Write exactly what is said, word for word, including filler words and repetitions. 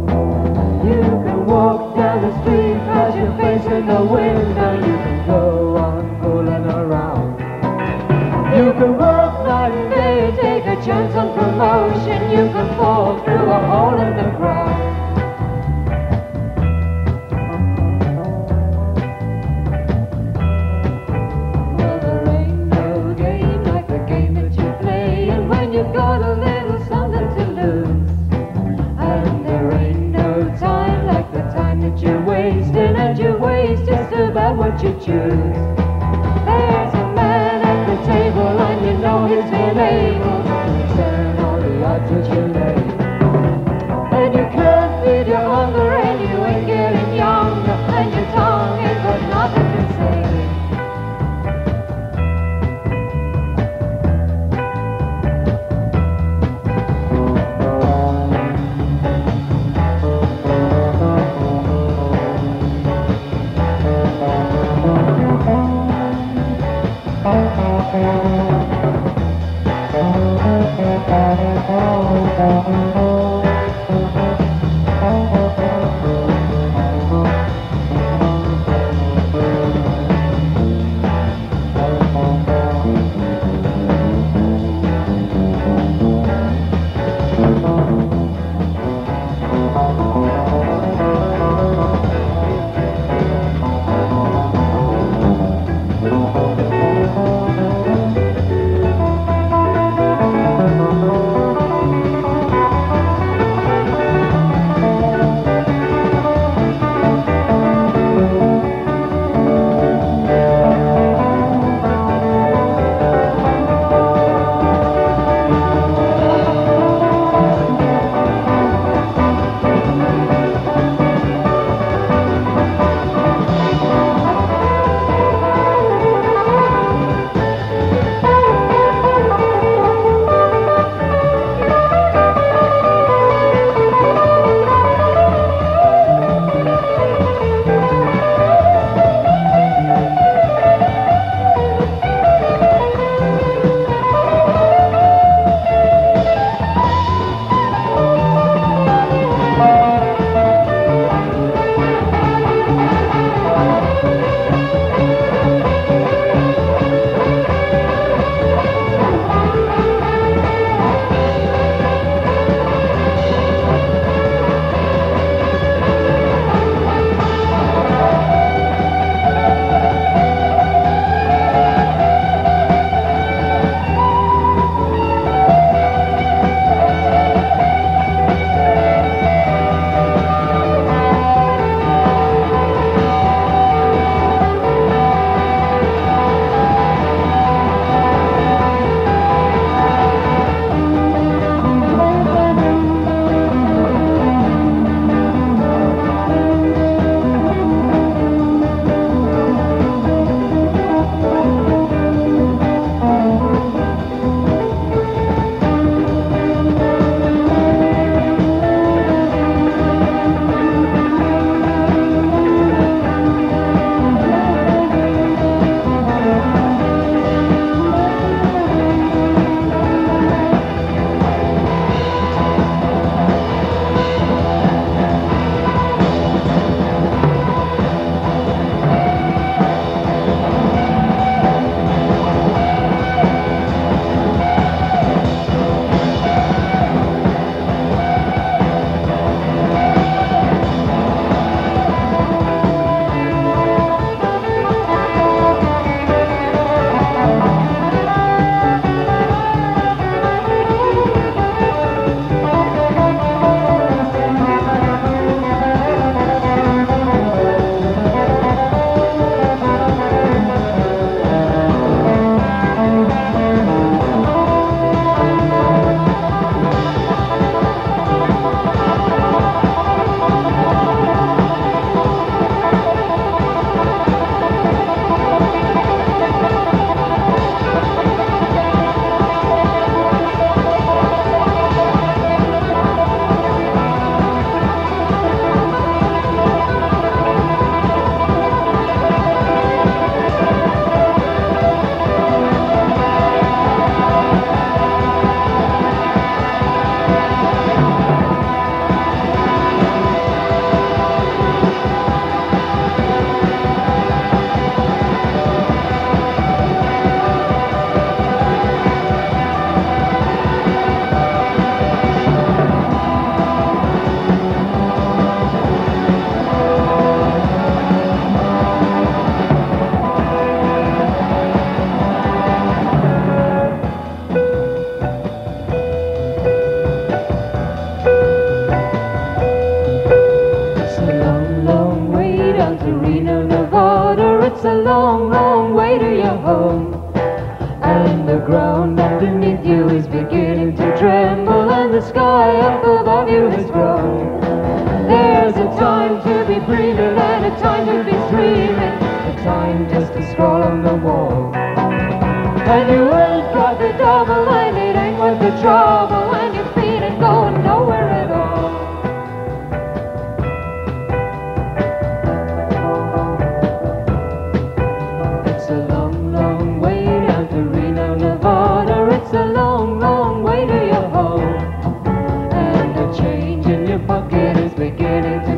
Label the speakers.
Speaker 1: You can walk down the street, pass your face in the window. You can go on fooling around. You can work night and day, take a chance on promotion. You can fall through a hole in the ground. Well, there ain't no game like the game that you play, and when you've got a little something to lose. And there ain't no time like the time that you're wasting, and you waste just about what you choose. There's a man at the table, and you know he's been able to turn all the odds that you lay. And you can't feed your hunger, and you ain't getting younger, and your tongue ain't got nothing to say. Thank you. ground underneath you is beginning to tremble, and the sky up above you has grown. There's a time to be breathing and a time to be dreaming, a time just to scroll on the wall. And you ain't got the double and it ain't worth the trouble, and your feet ain't going nowhere at all. It's a long, long way down to Reno, Nevada. It's a long, long way to your home. And the change in your pocket is beginning to